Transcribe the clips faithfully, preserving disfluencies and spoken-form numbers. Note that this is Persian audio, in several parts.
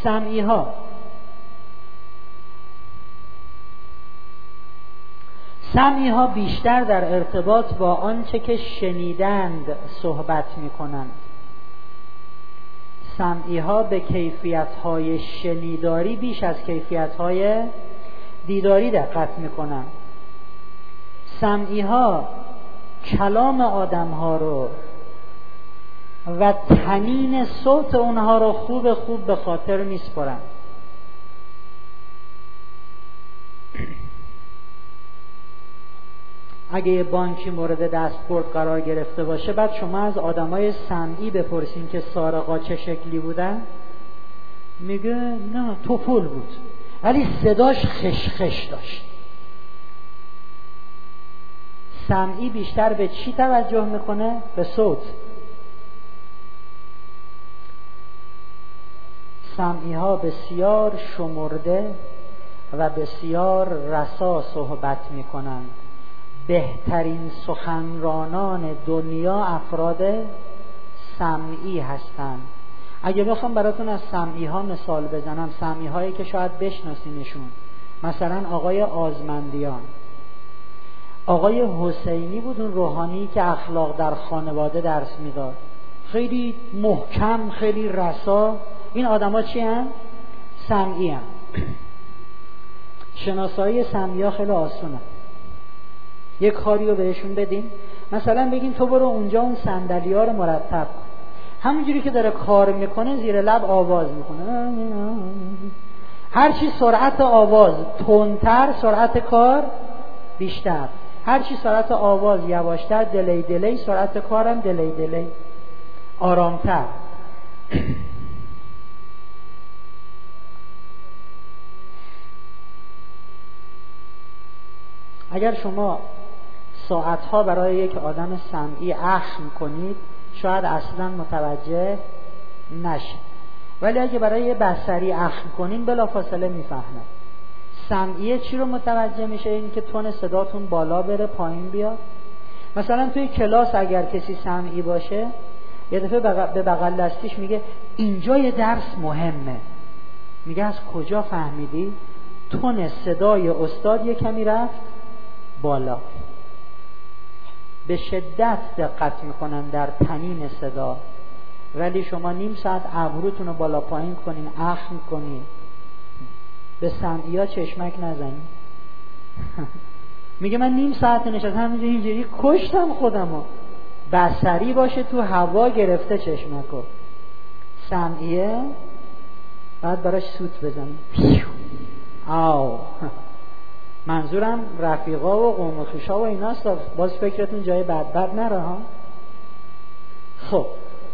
سمعی ها سمعی ها بیشتر در ارتباط با آنچه که شنیدند صحبت می کنند. سمعی ها به کیفیت های شنیداری بیش از کیفیت های دیداری دقت می کنند. سمعی ها کلام آدم ها رو و طنین صوت اونها رو خوب خوب به خاطر می سپارند. اگه یه بانکی مورد دستبرد قرار گرفته باشه، بعد شما از آدمای سمعی بپرسین که سارقا چه شکلی بودن، میگه نه توپل بود ولی صداش خشخش داشت. سمعی بیشتر به چی توجه میکنه؟ به صوت. سمعی ها بسیار شمرده و بسیار رسا صحبت میکنند. بهترین سخنرانان دنیا افراد سمعی هستند. اگه بخوام براتون از سمعی ها مثال بزنم، سمعی هایی که شاید بشناسینشون، مثلا آقای آزمندیان، آقای حسینی بود، اون روحانی که اخلاق در خانواده درس میداد، خیلی محکم، خیلی رسا. این آدم ها چی هن؟ سمعی هن. شناسایی سمعی ها خیلی آسونه. یک کاری رو بهشون بدین، مثلا بگین تو برو اونجا اون صندلی ها رو مرتب کن. همونجوری که داره کار میکنه زیر لب آواز میکنه. هرچی سرعت آواز تندتر، سرعت کار بیشتر. هرچی سرعت آواز یواشتر، دلی دلی، سرعت کارم دلی دلی آرامتر. اگر شما ساعتها برای یک آدم سمعی اخم کنید شاید اصلا متوجه نشه، ولی اگه برای یه بصری اخم کنین بلافاصله میفهمه. سمعیه چی رو متوجه میشه؟ این که تون صداتون بالا بره پایین بیاد. مثلا توی کلاس اگر کسی سمعی باشه، یه دفعه به بغل دستیش میگه اینجا یه درس مهمه. میگه از کجا فهمیدی؟ تون صدای استاد یه کمی رفت بالا. به شدت دقت میکنن در طنین صدا، ولی شما نیم ساعت ابروتون رو بالا پایین کنین، اخم کنین، به سمعی ها چشمک نزنین. میگه من نیم ساعت نشستم همینجوری اینجوری کشتم خودمو. بصری باشه تو هوا گرفته چشمکو. سمعیه بعد براش سوت بزنیم. آو منظورم رفیقا و قوم و خویشا و ایناست، باز فکرتون جای بد بد نره ها. خب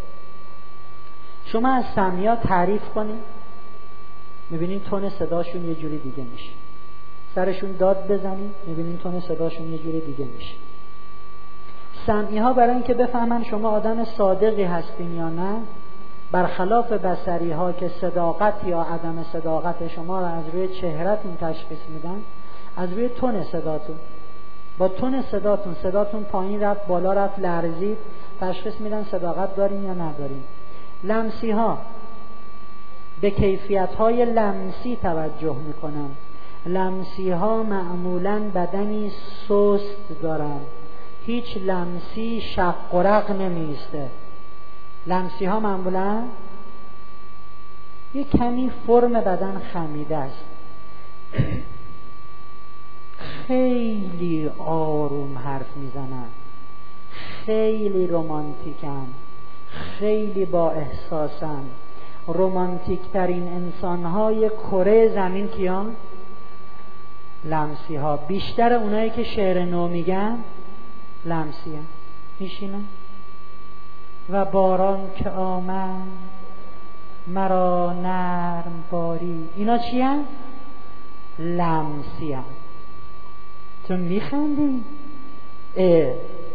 شما از سمعی تعریف کنید، میبینین تون صداشون یه جوری دیگه میشه. سرشون داد بزنید، میبینین تون صداشون یه جوری دیگه میشه. سمعی ها برای اینکه بفهمن شما آدم صادقی هستین یا نه، برخلاف بصری ها که صداقت یا عدم صداقت شما رو از روی چهرهتون تشخیص میدن، از روی تون صداتون، با تون صداتون، صداتون پایین رفت بالا رفت لرزید، تشخیص میدن صداقت دارین یا ندارین. لمسی ها به کیفیت های لمسی توجه میکنن. لمسی ها معمولاً بدنی سست دارن، هیچ لمسی شق و رق نمیسته. لمسی ها معمولاً یک کمی فرم بدن خمیده است. خیلی آروم حرف میزنن، خیلی رمانتیکن، خیلی با احساسن. رمانتیک ترین انسان های کره زمین کیان؟ لمسی ها. بیشتر اونایی که شعر نو میگن لمسی هم. میشینن و باران که آمد مرا نرم باری، اینا چی هم؟ لمسی هم. تو میخندی؟ اه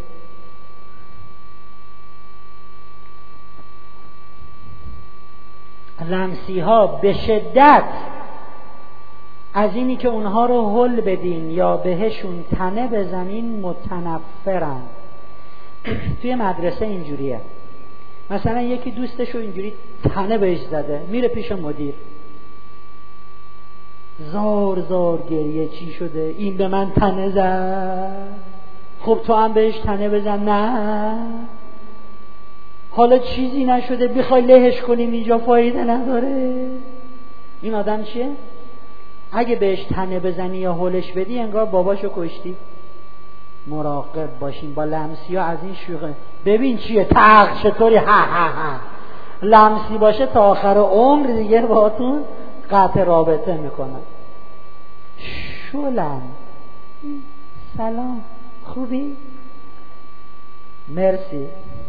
لمسی ها به شدت از اینی که اونها رو هل بدین یا بهشون تنه بزنین متنفرن. توی مدرسه اینجوریه، مثلا یکی دوستشو اینجوری تنه بهش زده، میره پیش مدیر، زار زار گریه. چی شده؟ این به من تنه زد. خب تو هم بهش تنه بزن. نه حالا چیزی نشده بخوای لهش کنیم اینجا فایده نداره. این آدم چیه؟ اگه بهش تنه بزنی یا هولش بدی انگار باباشو کشتی. مراقب باشین با لمسی ها از این شوخه. ببین چیه تق چطوری ها ها ها. لمسی باشه تا آخر عمر دیگه باهاتون قطع رابطه میکنن. شلم سلام خوبی؟ مرسی.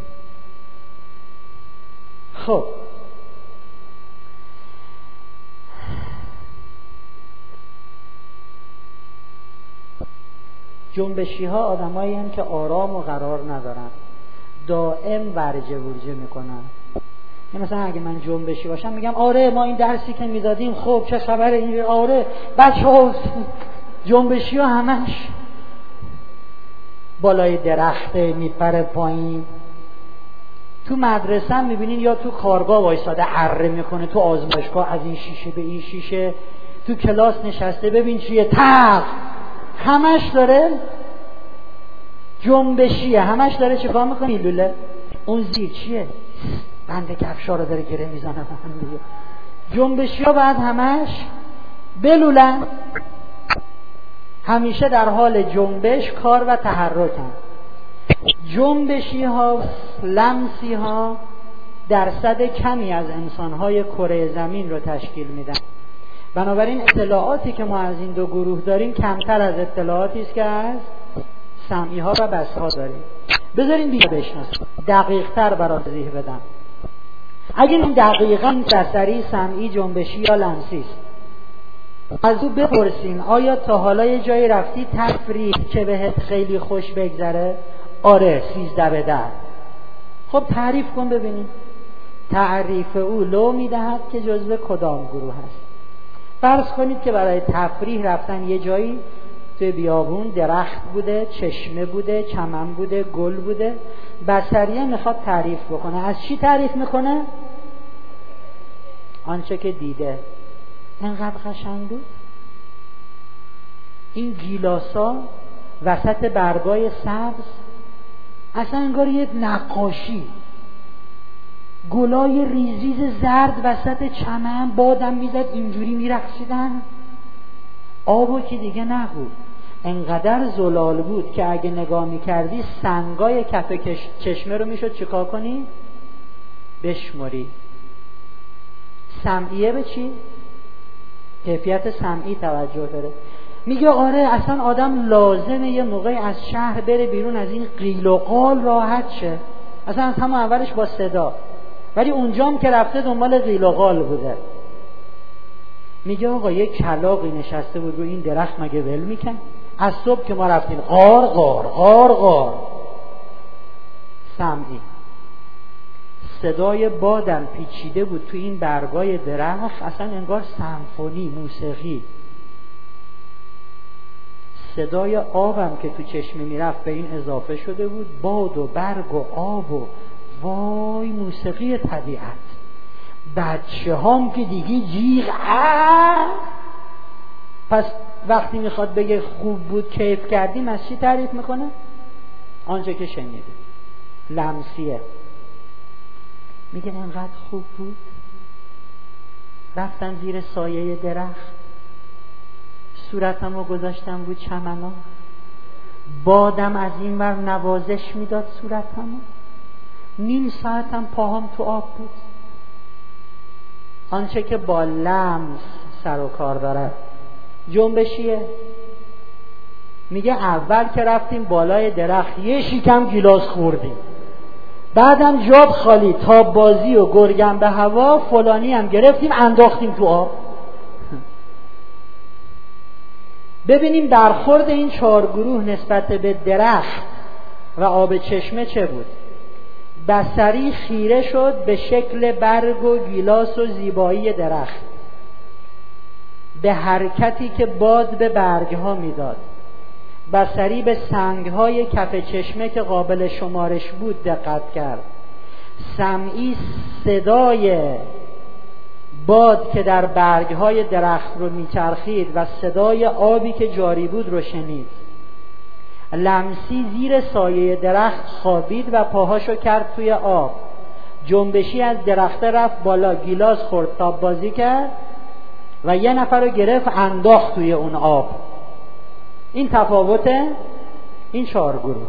خب جنبشی ها آدمایی هستند که آرام و قرار ندارن، دائم ورجه ورجه میکنن. مثلا اگه من جنبشی باشم میگم آره ما این درسی که میدادیم خب چه خبره این، آره بچه ها. جنبشی ها همش بالای درخته میپره پایین. تو مدرسه هم میبینین یا تو کارگاه وایساده اره میکنه، تو آزمایشگاه از این شیشه به این شیشه، تو کلاس نشسته ببین چیه تق، همش داره جنبشیه، همش داره چه کار میکنه میلوله. اون زیر چیه؟ بنده کفشا رو داره گره میزنه. جنبشی ها بعد همش بلولن، همیشه در حال جنبش، کار و تحرکن. جنبشی ها، لمسی ها درصد کمی از انسانهای کره زمین رو تشکیل میدن. بنابراین اطلاعاتی که ما از این دو گروه داریم کمتر از اطلاعاتی است که از سمعی ها و بصری ها داریم. بذارین بیشتر بشناسیم، دقیق تر برای توضیح بدم. اگر این دقیقاً بصری، سمعی، جنبشی یا لمسی است، از او بپرسین آیا تا حالا یه جایی رفتی تفریح که بهت خیلی خوش بگذره؟ آره سیزده به ده. خب تعریف کن ببینیم. تعریف او لو میدهد که جزو کدام گروه هست. فرض کنید که برای تفریح رفتن یه جایی، توی بیابون درخت بوده، چشمه بوده، چمن بوده، گل بوده. بصریه میخواد تعریف بکنه. از چی تعریف میکنه؟ آنچه که دیده. اینقدر قشنگ بود. این گیلاسا وسط برگای سبز، اصلا انگار یه نقاشی. گلای ریزریز زرد وسط چمن، بادم میزد اینجوری میرقصیدن. آبو که دیگه نگو، انقدر زلال بود که اگه نگاه میکردی سنگای کف چشمه رو میشد چیکار کنی؟ بشموری. سمعیه به چی؟ کیفیت سمعی توجه داره. میگه آره اصلا آدم لازمه یه موقعی از شهر بره بیرون، از این قیل و قال راحت شه. اصلا از همون اولش با صدا، ولی اونجام که رفته دنبال قیل و قال بوده. میگه آقا یه کلاغی نشسته بود رو این درخت، مگه ول میکن؟ از صبح که ما رفتیم غار غار غار غار. سمعی. صدای بادم پیچیده بود تو این برگای درخت، اصلا انگار سمفونی، موسیقی. صدای آبم که تو چشمه میرفت به این اضافه شده بود، باد و برگ و آب و وای موسیقی طبیعت. بچه هم که دیگه جیغ. پس وقتی میخواد بگه خوب بود کیف کردیم از چی تعریف میکنه؟ آنچه که شنیدیم. لمسیه. میگه انقدر خوب بود، رفتن زیر سایه درخت، صورتمو گذاشتم بود چمنا، بادم از این ور نوازش میداد صورتمو، نیم ساعتم پاهم تو آب بود. آنچه که با لمس سر و کار داره جنبشیه. میگه اول که رفتیم بالای درخت یه شیکم گیلاس خوردیم، بعدم جاب خالی، تاب بازی و گرگم به هوا فلانی هم گرفتیم انداختیم تو آب. ببینیم برخورد این چهار گروه نسبت به درخت و آب چشمه چه بود. بصری خیره شد به شکل برگ و گیلاس و زیبایی درخت، به حرکتی که باد به برگها میداد. بصری به سنگهای کف چشمه که قابل شمارش بود دقت کرد. سمعی صدای باد که در برگهای درخت رو میچرخید و صدای آبی که جاری بود رو شنید. لمسی زیر سایه درخت خوابید و پاهاشو کرد توی آب. جنبشی از درخت رفت بالا، گیلاس خورد، تاب بازی کرد و یه نفر رو گرفت انداخت توی اون آب. این تفاوته این چهار گروه.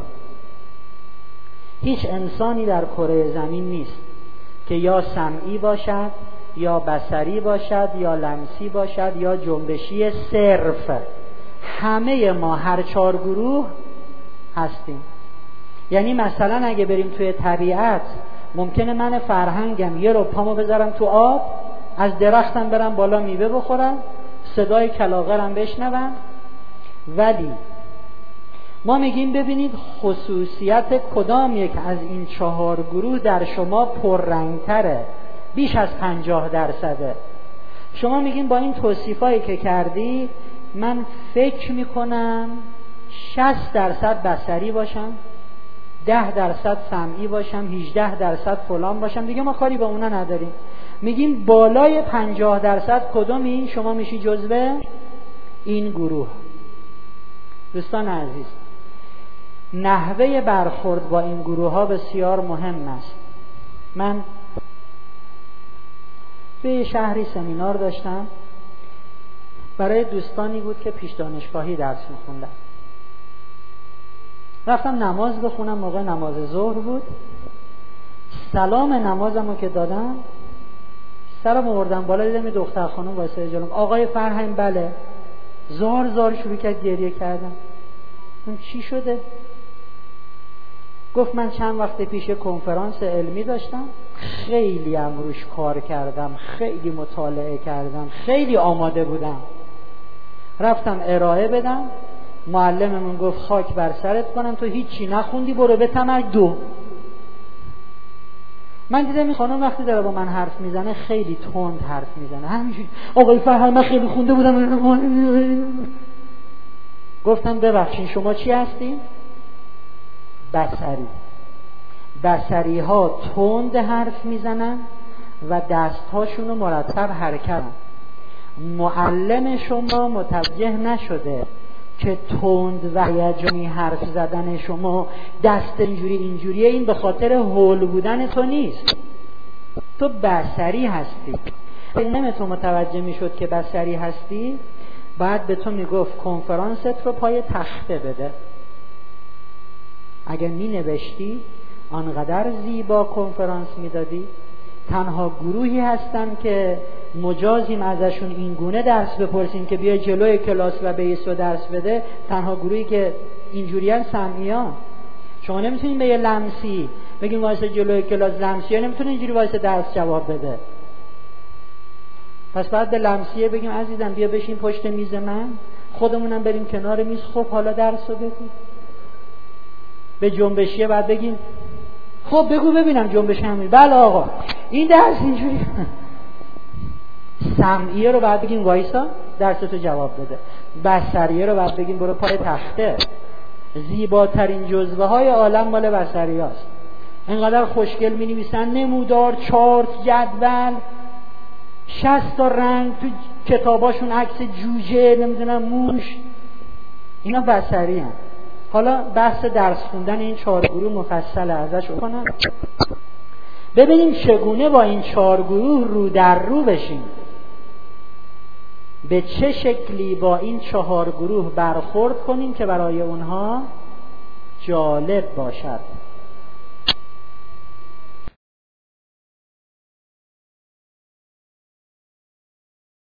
هیچ انسانی در کره زمین نیست که یا سمعی باشد یا بصری باشد یا لمسی باشد یا جنبشی صرف. همه ما هر چهار گروه هستیم. یعنی مثلا اگه بریم توی طبیعت، ممکنه من فرهنگم یه رو پامو بذارم تو آب، از درختم برم بالا میوه بخورم، صدای کلاغرم بشنوم، ولی ما میگیم ببینید خصوصیت کدام یک از این چهار گروه در شما پررنگتره، بیش از پنجاه درصده. شما میگین با این توصیفایی که کردی من فکر میکنم شصت درصد بصری باشم، ده درصد سمعی باشم، هجده درصد فلان باشم. دیگه ما کاری با اونا نداریم. میگیم بالای پنجاه درصد کدومی؟ شما میشی جزو این گروه. دوستان عزیز، نحوه برخورد با این گروه ها بسیار مهم است. من به شهری سمینار داشتم برای دوستانی بود که پیش دانشگاهی درس میخوندن. رفتم نماز بخونم، موقع نماز ظهر بود. سلام نمازمو که دادم، سرم آوردم بالا، دیدم یه دختر خانم واسه جلوم. آقای فرهنگ بله. زار زار شروع کرد گریه کردن. من چی شده؟ گفت من چند وقت پیش کنفرانس علمی داشتم، خیلی هم روش کار کردم، خیلی مطالعه کردم، خیلی آماده بودم. رفتم ارائه بدم، معلممون گفت خاک بر سرت کنم، تو هیچی نخوندی، برو به تمر دو. من دیدم این خانم وقتی داره با من حرف میزنه خیلی تند حرف میزنه، همینجوری آقای فرهنگ من خیلی خونده بودم. گفتم ببخشید شما چی هستی؟ بصری. بصری ها تند حرف میزنن و دستهاشون رو مرتب حرکت. معلم شما متوجه نشده که تند و هیجانی حرف زدن شما، دست اینجوری اینجوریه، این به خاطر هول بودن تو نیست، تو بصری هستی. علم تو متوجه میشد که بصری هستی، بعد به تو میگفت کنفرانست رو پای تخته بده. اگر می نوشتی آنقدر زیبا کنفرانس میدادی. تنها گروهی هستن که مجازیم ازشون این گونه درس بپرسیم که بیا جلوی کلاس و به ایسو درس بده، تنها گروهی که اینجوریان سمعیان. شما نمیتونین به یه لمسی بگیم واسه جلوی کلاس، لمسیه نمیتونه اینجوری واسه درس جواب بده. پس بعد به لمسیه بگیم عزیزم بیا بشین پشت میز من، خودمونم بریم کنار میز، خب حالا درس رو بگو. به جنبشیه بعد بگیم خب بگو ببینم جنبش همین. بله آقا این درس اینجوری. سمعیه رو بعد بگیم وایسا درستو جواب بده. بصریه رو بعد بگیم برو پای تخته. زیباترین جزوه های عالم مال بصری هاست. اینقدر خوشگل می نویسن، نمودار، چارت، جدول، شصت تا رنگ تو کتاباشون، عکس جوجه، نمیدونم موش. اینا بصری هست. حالا بحث درس خوندن این چهار گروه مفصل ازش کنم. ببینیم چگونه با این چهار گروه رو در رو بشیم. به چه شکلی با این چهار گروه برخورد کنیم که برای اونها جالب باشد.